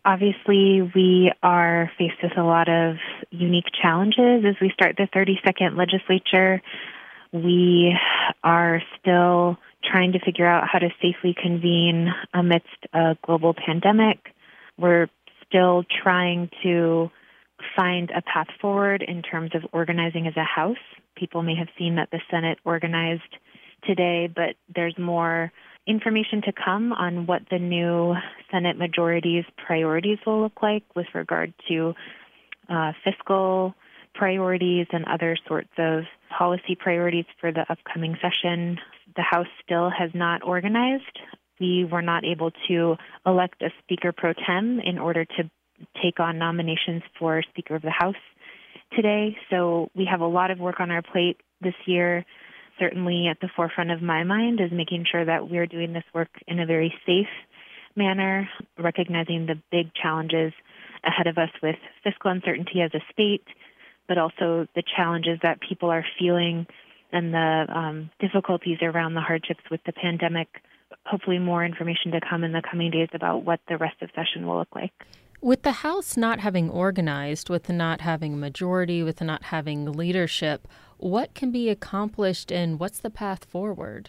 Obviously, we are faced with a lot of unique challenges as we start the 32nd legislature. We are still trying to figure out how to safely convene amidst a global pandemic. We're still trying to find a path forward in terms of organizing as a House. People may have seen that the Senate organized today, but there's more information to come on what the new Senate majority's priorities will look like with regard to fiscal priorities and other sorts of policy priorities for the upcoming session. The House still has not organized. We were not able to elect a Speaker pro tem in order to take on nominations for Speaker of the House today. So we have a lot of work on our plate this year. Certainly at the forefront of my mind is making sure that we're doing this work in a very safe manner, recognizing the big challenges ahead of us with fiscal uncertainty as a state, but also the challenges that people are feeling and the difficulties around the hardships with the pandemic. Hopefully more information to come in the coming days about what the rest of session will look like. With the House not having organized, with the not having a majority, with the not having leadership, what can be accomplished and what's the path forward?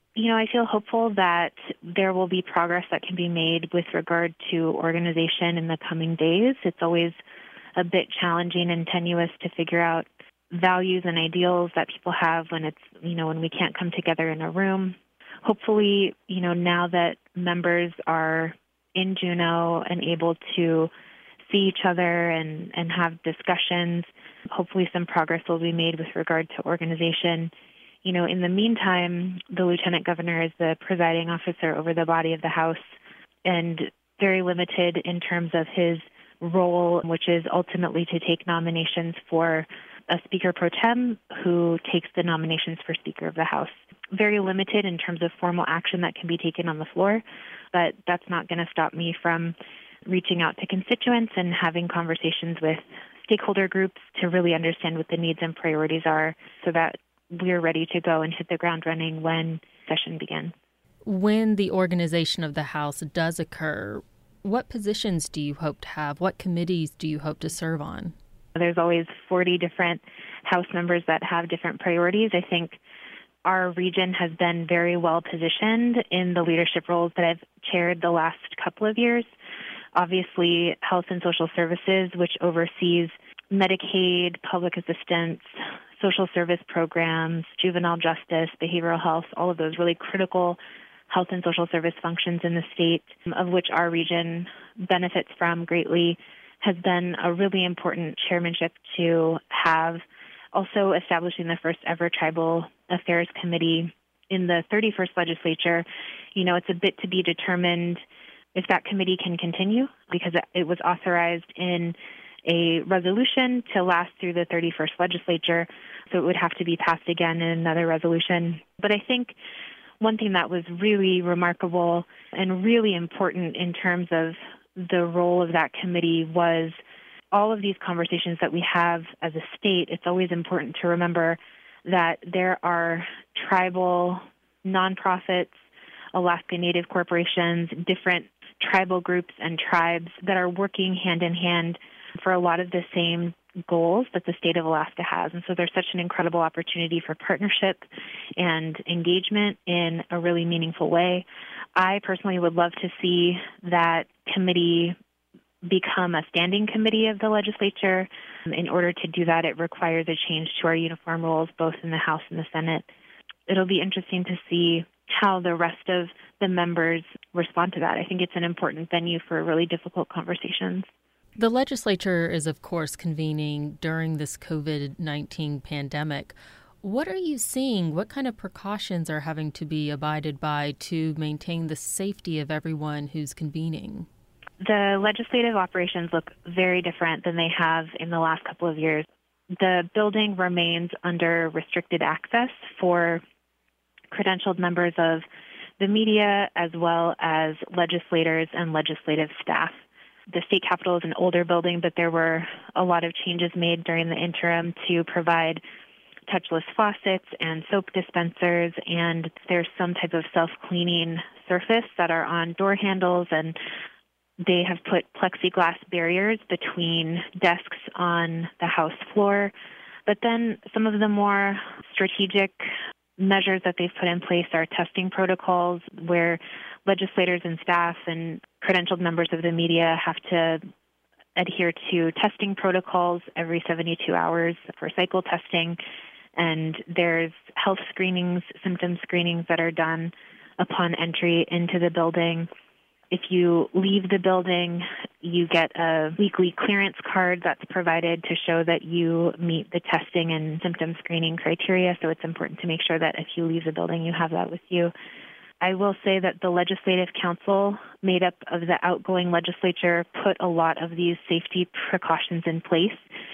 I feel hopeful that there will be progress that can be made with regard to organization in the coming days. It's always a bit challenging and tenuous to figure out values and ideals that people have when when we can't come together in a room. Hopefully, now that members are in Juneau and able to see each other and have discussions, hopefully some progress will be made with regard to organization. In the meantime, the Lieutenant Governor is the presiding officer over the body of the House and very limited in terms of his role, which is ultimately to take nominations for a Speaker pro tem who takes the nominations for Speaker of the House. Very limited in terms of formal action that can be taken on the floor, but that's not going to stop me from reaching out to constituents and having conversations with stakeholder groups to really understand what the needs and priorities are so that we're ready to go and hit the ground running when session begins. When the organization of the House does occur, what positions do you hope to have? What committees do you hope to serve on? There's always 40 different House members that have different priorities. I think our region has been very well positioned in the leadership roles that I've chaired the last couple of years. Obviously, Health and Social Services, which oversees Medicaid, public assistance, social service programs, juvenile justice, behavioral health, all of those really critical health and social service functions in the state, of which our region benefits from greatly, has been a really important chairmanship to have. Also establishing the first ever Tribal Affairs Committee in the 31st legislature. It's a bit to be determined if that committee can continue because it was authorized in a resolution to last through the 31st legislature, so it would have to be passed again in another resolution. But I think one thing that was really remarkable and really important in terms of the role of that committee was all of these conversations that we have as a state. It's always important to remember that there are tribal nonprofits, Alaska Native corporations, different tribal groups and tribes that are working hand in hand for a lot of the same goals that the state of Alaska has. And so there's such an incredible opportunity for partnership and engagement in a really meaningful way. I personally would love to see that committee become a standing committee of the legislature. In order to do that, it requires a change to our uniform roles, both in the House and the Senate. It'll be interesting to see how the rest of the members respond to that. I think it's an important venue for really difficult conversations. The legislature is, of course, convening during this COVID-19 pandemic. What are you seeing? What kind of precautions are having to be abided by to maintain the safety of everyone who's convening? The legislative operations look very different than they have in the last couple of years. The building remains under restricted access for credentialed members of the media as well as legislators and legislative staff. The state capitol is an older building, but there were a lot of changes made during the interim to provide touchless faucets and soap dispensers, and there's some type of self-cleaning surface that are on door handles and They have put plexiglass barriers between desks on the House floor. But then some of the more strategic measures that they've put in place are testing protocols where legislators and staff and credentialed members of the media have to adhere to testing protocols every 72 hours for cycle testing. And there's health screenings, symptom screenings that are done upon entry into the building. If you leave the building, you get a weekly clearance card that's provided to show that you meet the testing and symptom screening criteria. So it's important to make sure that if you leave the building, you have that with you. I will say that the Legislative Council, made up of the outgoing legislature, put a lot of these safety precautions in place.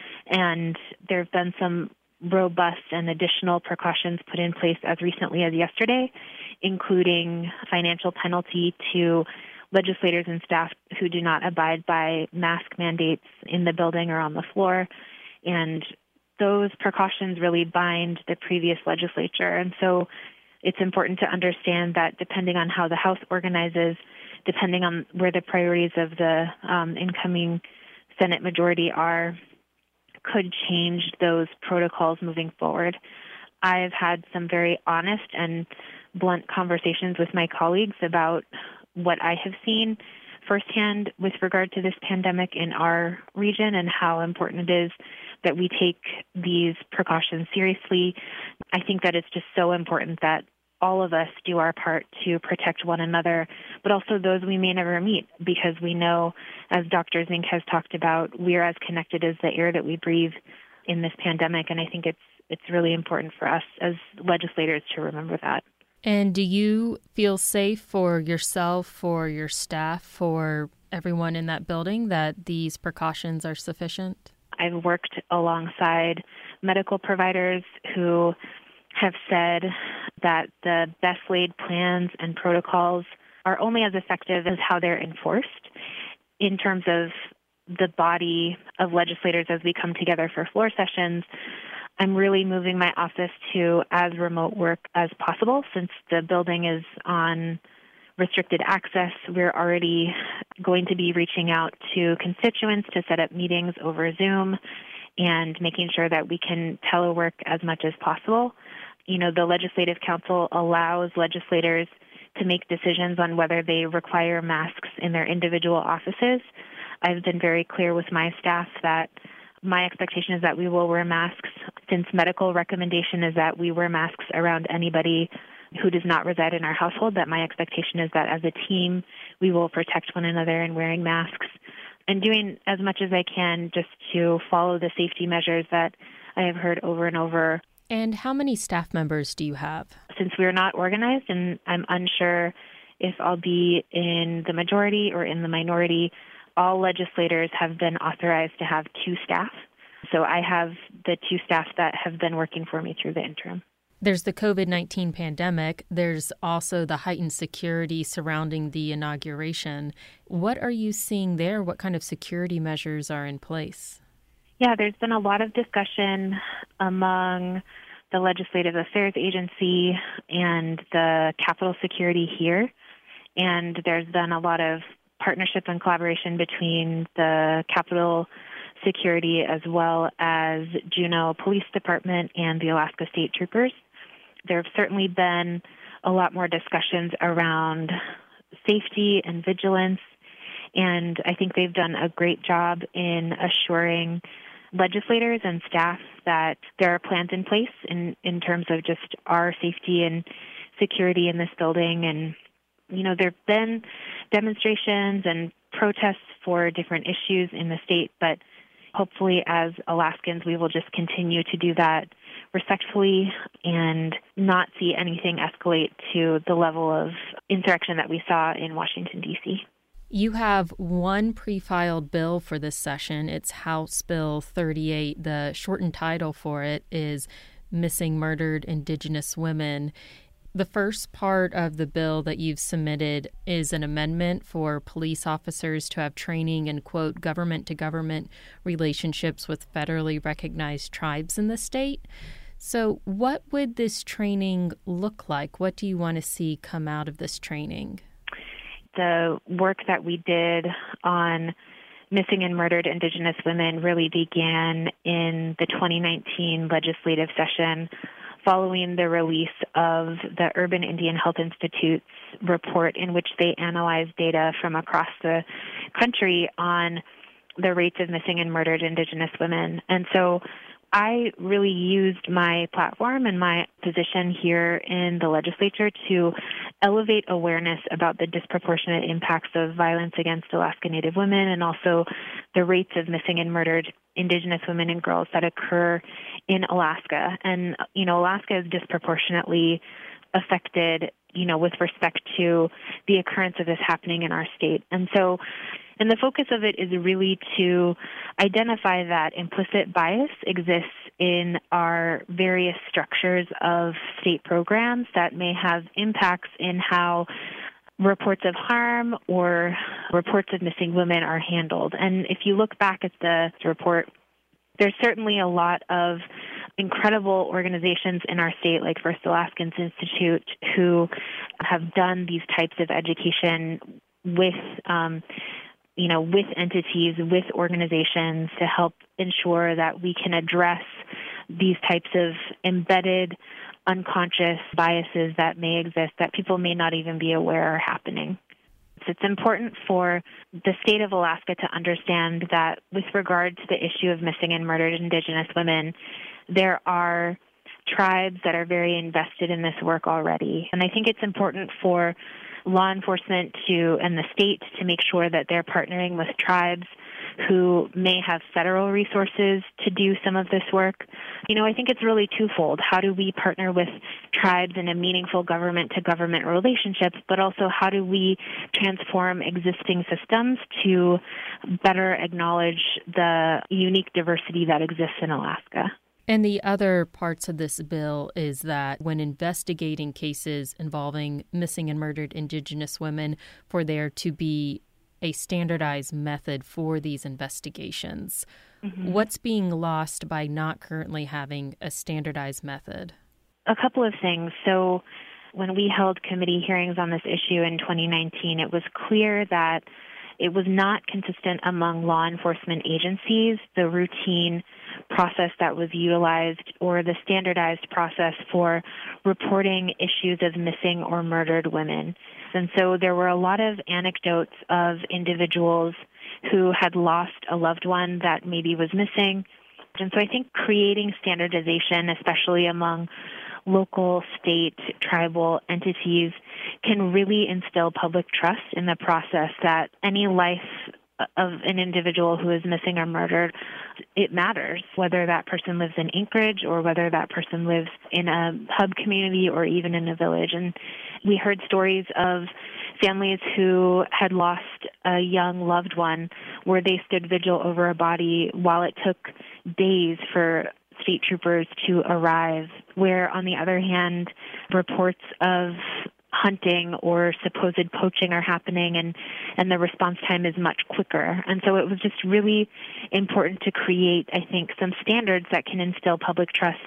And there have been some robust and additional precautions put in place as recently as yesterday, including financial penalty to legislators and staff who do not abide by mask mandates in the building or on the floor. And those precautions really bind the previous legislature. And so it's important to understand that depending on how the House organizes, depending on where the priorities of the incoming Senate majority are, could change those protocols moving forward. I've had some very honest and blunt conversations with my colleagues about what I have seen firsthand with regard to this pandemic in our region and how important it is that we take these precautions seriously. I think that it's just so important that all of us do our part to protect one another, but also those we may never meet, because we know, as Dr. Zink has talked about, we are as connected as the air that we breathe in this pandemic, and I think it's really important for us as legislators to remember that. And do you feel safe for yourself, for your staff, for everyone in that building, that these precautions are sufficient? I've worked alongside medical providers who have said that the best laid plans and protocols are only as effective as how they're enforced. In terms of the body of legislators as we come together for floor sessions, I'm really moving my office to as remote work as possible. Since the building is on restricted access, we're already going to be reaching out to constituents to set up meetings over Zoom and making sure that we can telework as much as possible. You know, the Legislative Council allows legislators to make decisions on whether they require masks in their individual offices. I've been very clear with my staff that my expectation is that we will wear masks, since medical recommendation is that we wear masks around anybody who does not reside in our household, that my expectation is that as a team, we will protect one another in wearing masks and doing as much as I can just to follow the safety measures that I have heard over and over. And how many staff members do you have? Since we're not organized and I'm unsure if I'll be in the majority or in the minority, all legislators have been authorized to have 2 staff. So I have the 2 staff that have been working for me through the interim. There's the COVID-19 pandemic. There's also the heightened security surrounding the inauguration. What are you seeing there? What kind of security measures are in place? Yeah, there's been a lot of discussion among the Legislative Affairs Agency and the Capitol security here. And there's been a lot of partnership and collaboration between the Capitol Security as well as Juneau Police Department and the Alaska State Troopers. There have certainly been a lot more discussions around safety and vigilance, and I think they've done a great job in assuring legislators and staff that there are plans in place in terms of just our safety and security in this building. And, you know, there have been demonstrations and protests for different issues in the state, but hopefully as Alaskans, we will just continue to do that respectfully and not see anything escalate to the level of insurrection that we saw in Washington, D.C. You have one pre-filed bill for this session. It's House Bill 38. The shortened title for it is Missing Murdered Indigenous Women. The first part of the bill that you've submitted is an amendment for police officers to have training in, quote, government-to-government relationships with federally recognized tribes in the state. So what would this training look like? What do you want to see come out of this training? the work that we did on missing and murdered Indigenous women really began in the 2019 legislative session following the release of the Urban Indian Health Institute's report in which they analyzed data from across the country on the rates of missing and murdered Indigenous women. And so I really used my platform and my position here in the legislature to elevate awareness about the disproportionate impacts of violence against Alaska Native women and also the rates of missing and murdered Indigenous women and girls that occur in Alaska. And, Alaska is disproportionately affected, with respect to the occurrence of this happening in our state. And the focus of it is really to identify that implicit bias exists in our various structures of state programs that may have impacts in how reports of harm or reports of missing women are handled. And if you look back at the report, there's certainly a lot of incredible organizations in our state, like First Alaskans Institute, who have done these types of education with entities, with organizations to help ensure that we can address these types of embedded, unconscious biases that may exist that people may not even be aware are happening. It's important for the state of Alaska to understand that with regard to the issue of missing and murdered Indigenous women, there are tribes that are very invested in this work already. And I think it's important for law enforcement and the state to make sure that they're partnering with tribes who may have federal resources to do some of this work. I think it's really twofold. How do we partner with tribes in a meaningful government-to-government relationship, but also how do we transform existing systems to better acknowledge the unique diversity that exists in Alaska? And the other parts of this bill is that when investigating cases involving missing and murdered Indigenous women, for there to be a standardized method for these investigations. Mm-hmm. What's being lost by not currently having a standardized method? A couple of things. So when we held committee hearings on this issue in 2019, it was clear that it was not consistent among law enforcement agencies, the routine process that was utilized or the standardized process for reporting issues of missing or murdered women. And so there were a lot of anecdotes of individuals who had lost a loved one that maybe was missing. And so I think creating standardization, especially among local, state, tribal entities, can really instill public trust in the process that any life of an individual who is missing or murdered, it matters, whether that person lives in Anchorage or whether that person lives in a hub community or even in a village. And we heard stories of families who had lost a young loved one where they stood vigil over a body while it took days for state troopers to arrive, where, on the other hand, reports of hunting or supposed poaching are happening and the response time is much quicker. And so it was just really important to create, I think, some standards that can instill public trust.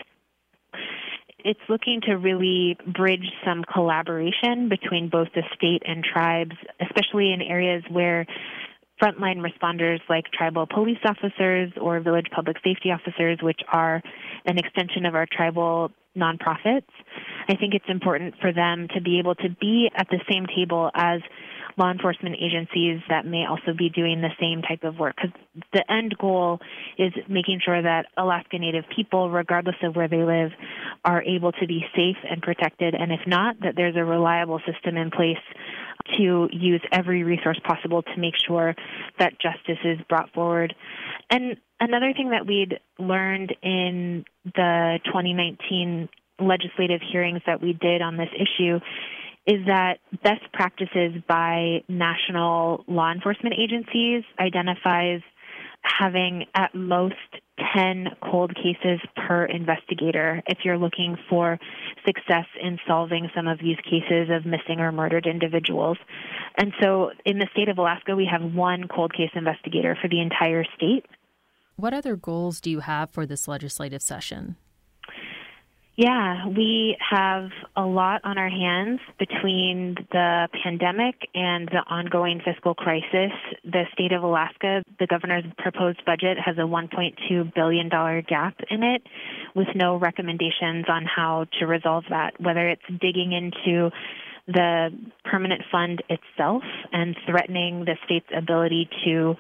It's looking to really bridge some collaboration between both the state and tribes, especially in areas where frontline responders like tribal police officers or village public safety officers, which are an extension of our tribal nonprofits. I think it's important for them to be able to be at the same table as law enforcement agencies that may also be doing the same type of work. Because the end goal is making sure that Alaska Native people, regardless of where they live, are able to be safe and protected. And if not, that there's a reliable system in place to use every resource possible to make sure that justice is brought forward. And another thing that we'd learned in the 2019 legislative hearings that we did on this issue is that best practices by national law enforcement agencies identifies having at most 10 cold cases per investigator if you're looking for success in solving some of these cases of missing or murdered individuals. And so in the state of Alaska, we have one cold case investigator for the entire state. What other goals do you have for this legislative session? Yeah, we have a lot on our hands between the pandemic and the ongoing fiscal crisis. The state of Alaska, the governor's proposed budget has a $1.2 billion gap in it with no recommendations on how to resolve that, whether it's digging into the permanent fund itself and threatening the state's ability to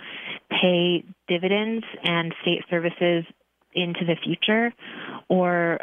pay dividends and state services into the future, or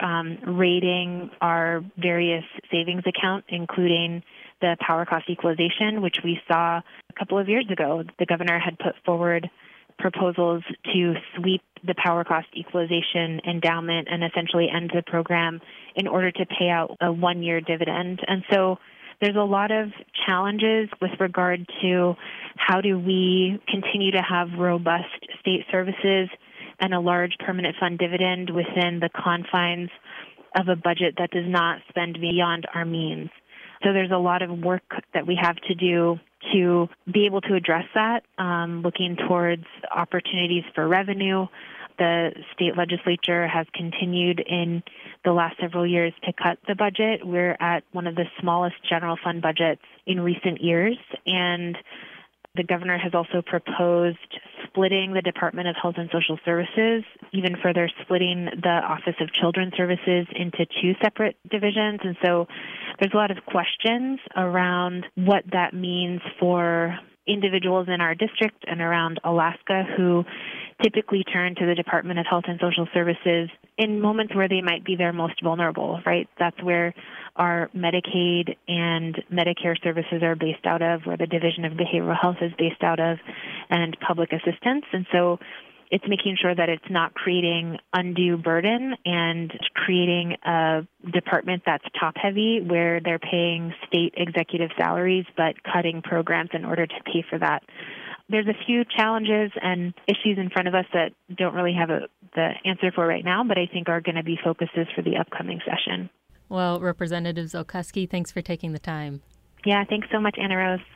rating our various savings accounts, including the power cost equalization, which we saw a couple of years ago. The governor had put forward proposals to sweep the power cost equalization endowment and essentially end the program in order to pay out a one-year dividend. And so there's a lot of challenges with regard to how do we continue to have robust state services and a large permanent fund dividend within the confines of a budget that does not spend beyond our means. So there's a lot of work that we have to do to be able to address that, looking towards opportunities for revenue. The state legislature has continued in the last several years to cut the budget. We're at one of the smallest general fund budgets in recent years, and the governor has also proposed splitting the Department of Health and Social Services, even further splitting the Office of Children's Services into two separate divisions. And so there's a lot of questions around what that means for individuals in our district and around Alaska who typically turn to the Department of Health and Social Services in moments where they might be their most vulnerable, right? That's where our Medicaid and Medicare services are based out of, where the Division of Behavioral Health is based out of, and public assistance. And so it's making sure that it's not creating undue burden and creating a department that's top-heavy where they're paying state executive salaries but cutting programs in order to pay for that. There's a few challenges and issues in front of us that don't really have the answer for right now, but I think are going to be focuses for the upcoming session. Well, Representative Zelkowski, thanks for taking the time. Yeah, thanks so much, Anna Rose.